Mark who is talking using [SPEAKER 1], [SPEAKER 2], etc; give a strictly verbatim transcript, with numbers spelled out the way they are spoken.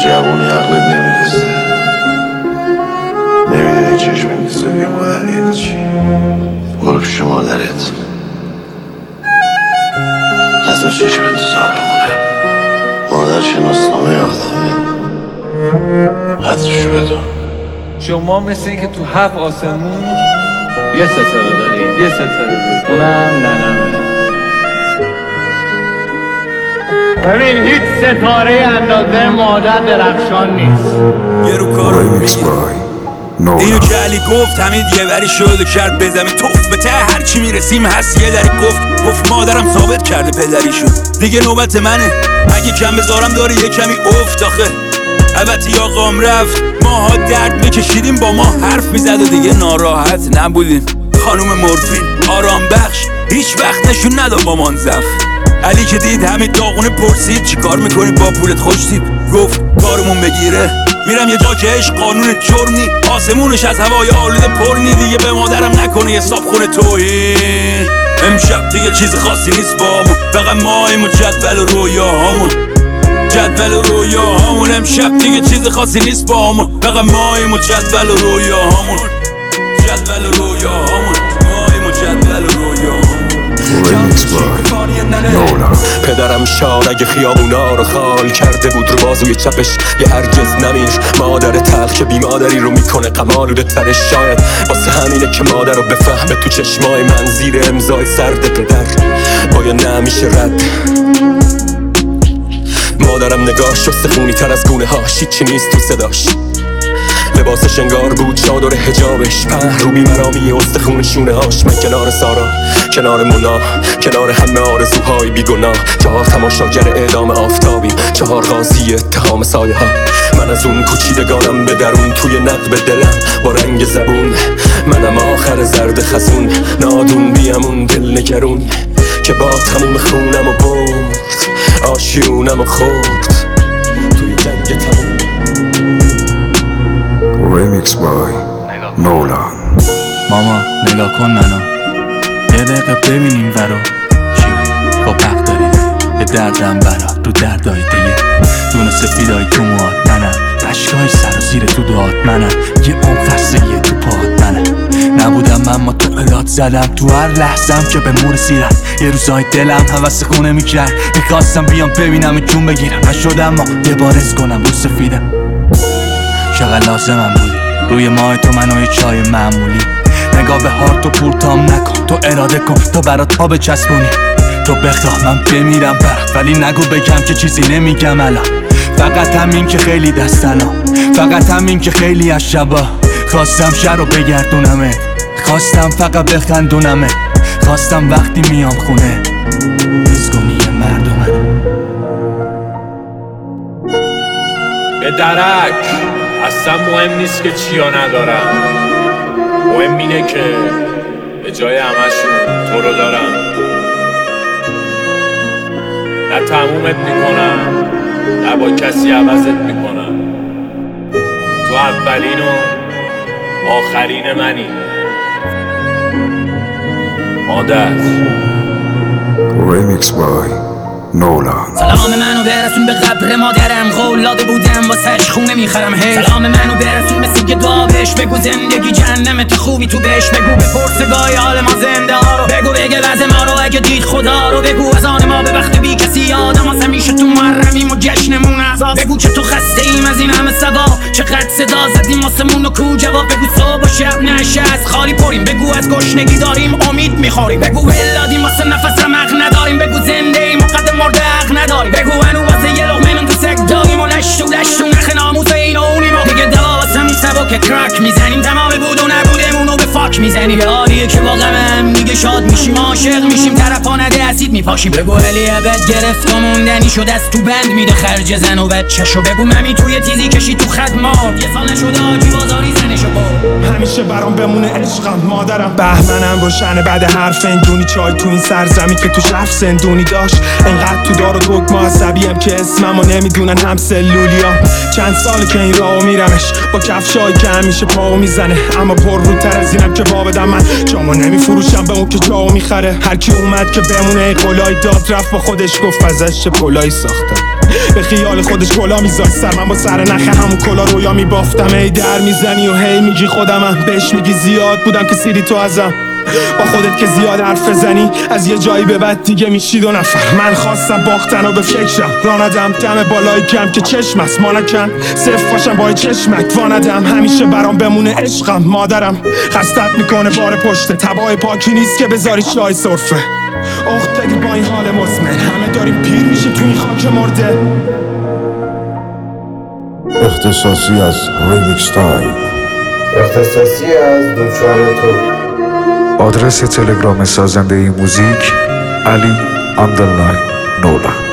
[SPEAKER 1] جوونی عقلت نمیرسه، نمیدونی چشم میزه بگه مادر یعنی چی. برو پیش مادرت، نزد چشمت زار بمونه. مادر شناسنامه آدمه، قدرشو بدون.
[SPEAKER 2] شما مثل این که تو هفت آسمون یه ستاره دارید، یه ستاره دارید، اونم ننمه. ببین هیچ ستاره اندازه مادر درخشان نیست.
[SPEAKER 3] یه رو کار اینو که علی گفت همین یه وری شد و کرد به زمین توف به ته هرچی میرسیم هست یه دری گفت گفت مادرم ثابت کرده پدری شد. دیگه نوبت منه اگه کم بذارم داره یه کمی افت آخه. البته آقام رفت ماها درد میکشیدیم با ما حرف میزد و دیگه ناراحت نبودیم. خانوم مورفین آرام بخش هیچ وقت نشون نداد با منزف. علی که دید همین داغونه پرسید چی کار میکنی با پولت خوشتید گفت کارمون بگیره میرم یه جا که عشق قانون جرمی آسمونش از هوای آلوده پرنی. دیگه به مادرم نکنه یه صابخونه توهین. امشب دیگه چیز خاصی نیست بامون فقط ماییم و جدول و رویاهامون. جدول و رویاهامون امشب دیگه چیز خاصی نیست بامون فقط ماییم و جدول و رویاهامون. جدول و رویاهامون ماییم و جدول و رویاهامون.
[SPEAKER 4] پدرم شاد اگه خیابونا رو خال کرده بود رو بازوی چپش یه هرگز نمیر. مادر تلخ که بی مادری رو میکنه غم‌آلوده ترش شاید واسه همینه که مادر رو بفهمه تو چشمای من زیر امضای سرد پدر باید نمیشه رد. مادرم نگاهش استخونی تر از گونه هاش هیچی نیست تو صداش. لباسش انگار بود چادر حجابش په رو بیمرامی استخون شونه هاش. من کنار سارا کنار مونا کنار همه آرزوهای بیگناه. چهار تماشاگر اعدام آفتابیم چهار قاضی اتهام سایه ها. من از اون کوچیدگانم به درون توی نقب دلم با رنگ زبون. منم آخر زرد خزون نادون بیامون دل نگرون که با تموم خونم و برد آشیونم و خورد توی جنگ تموم.
[SPEAKER 5] Remix by Nolan.
[SPEAKER 6] ماما نگاه کن منو یه دقیقه ببینیم ورا چی با بق داری یه دردم برا رو دردای دیگه دونه سفیدای تو موات منم عشقای سر و زیر تو دعات منم یه عمق خستگی تو پاهات منم. نبودم اما تو الات زدم تو هر لحظم که به مور سیرم. یه روزای دلم حوث خونه میکرد میخواستم بیام ببینم جون بگیرم نشدم ما یه بارز کنم رو سفیدم. چقدر لازمم بودی روی ماه تو منو یه چای معمولی. نگاه به هارت و پورتام نکن تو اراده کن تا برات آب چسبونی. تو بخواه من بمیرم برات ولی نگو بگم که چیزی نمیگم الان. فقط همین که خیلی دستنا فقط همین که خیلی از شبا خواستم شهر رو بگردونمه. خواستم فقط بخندونمه. خواستم وقتی میام خونه حس کنی یه مردمه.
[SPEAKER 2] به درک اصلا مهم نیست که چیا ندارم، مهم اینه که به جای همشون تو رو دارم. نه تمومت میکنم نه با کسی عوضت میکنم. تو اولین و آخرین منی مادر.
[SPEAKER 5] Remix by Nolan.
[SPEAKER 7] سلام منو برسون به قبر مادرم قولاده بودم واسهش خونه میخرم هی. سلام منو برسون مثل یه دعا بهش بگو زندگی جهنم تو خوبی تو بهش بگو بپرس گاهی حال ما زنده ها رو بگو بگه وضع ما رو اگه دید خدا رو بگو از آن ما به وقت بی کسی آدم واسه میشه تو محرمیم و جشنمون عذاب. بگو که تو خسته ایم از این همه سبا چقدر صدا زدیم واسمون و کو جواب. بگو صبح و شب نشه از خالی پریم. بگو از گشنگی داریم امید میخوریم. بگو ولادیم واسه نفس رمق نداریم. بگو زنده ایم و قد مرده حق نداریم. بگو هنو واسه یه لقمه نون تو سگ داریم و لشت و لشت و نخ ناموس این و اونیم و دیگه دوا واسه می سبا که کرک میزنیم. تمام بود و نبودمونو به فاک میزنیم. یاریه که با غمم میگه شاد میشیم عاشق میشیم طرفا نده اسید میپاشیم. بگو علی ابد گرفت و موندنی شد از تو بند میده خرج زن و بچه‌شو. بگو ممی توی تیزی کشی تو خدمات یه سال نشده آجی بازاری زنشو با
[SPEAKER 8] همیشه برام بمونه عشقم مادرم. بهمنم روشنه بعد حرف اندونی چای تو این سرزمین که توش رفت زندونی داشت. انقدر تو دار و دکمه عصبیم که اسممو نمیدونن هم سلولیام. چند سال که این راهو میرمش با کفشایی که همیشه پاو میزنه اما پر رو تر از اینم که وا بدم. من جامو نمیفروشم به اون که جاو میخره. هر کی اومد که بمونه قلای داد رفت با خودش گفت ازش چه پلایی ساختم. به خیال خودش کلا میذاشت سر من با سر نخه همون کلا رویا میبافتم. ای در میزنی و هی میگی خودمم، بهش میگی زیاد بودم که سیری تو ازم. با خودت که زیاد حرف بزنی از یه جایی به بعد دیگه میشی دو نفر. من خواستم باختن و به فکرم راندم دم بالای کم که چشم است ما نکن صف باشم با چشمک واندم. همیشه برام بمونه عشقم مادرم خستت میکنه بار پشته تبای پاکی نیست که بذاری شای صرفه. اخت با این حال مزمن همه داریم پیر میشیم تو این خاک مرده.
[SPEAKER 5] اختصاصی از ریمیکس تایم.
[SPEAKER 1] اختصاصی از دوچار تو.
[SPEAKER 5] آدرس تلگرام سازنده این موزیک علی اندرلاین نولا.